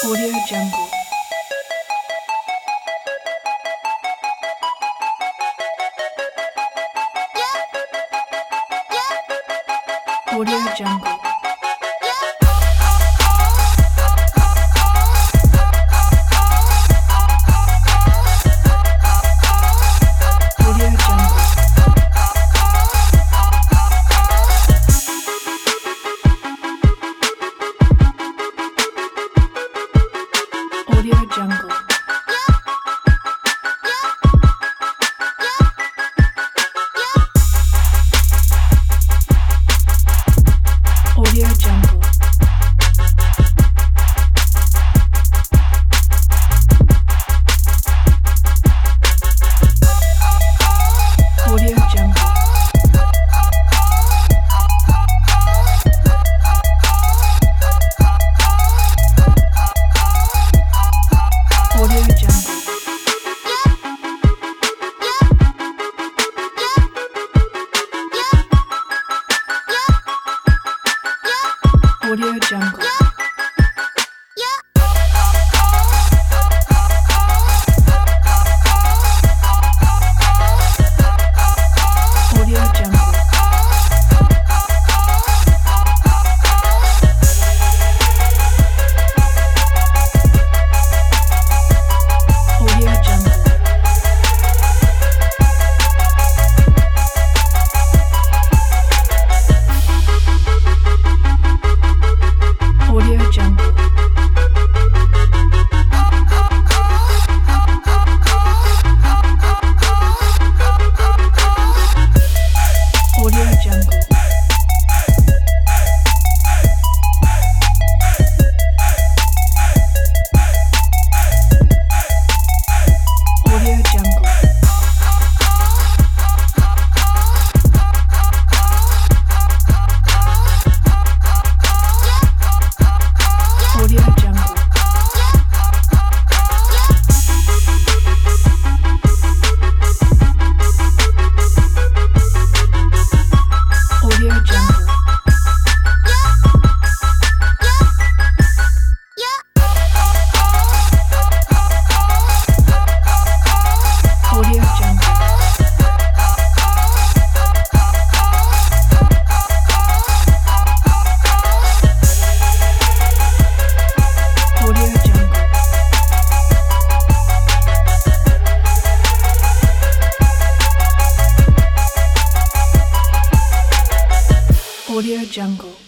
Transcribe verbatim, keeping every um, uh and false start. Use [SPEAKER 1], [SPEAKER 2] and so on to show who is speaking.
[SPEAKER 1] Audio Jungle. Audio Jungle. Audio Jungle. Audio Jungle. Audio Jungle. Audio Jungle. Audio Jungle. Audio Jungle. Audio Jungle. Audio Jungle. Audio Jungle. Audio Jungle. Audio Jungle. Audio Jungle. Audio Jungle. Audio Jungle. Audio Jungle. Audio Jungle.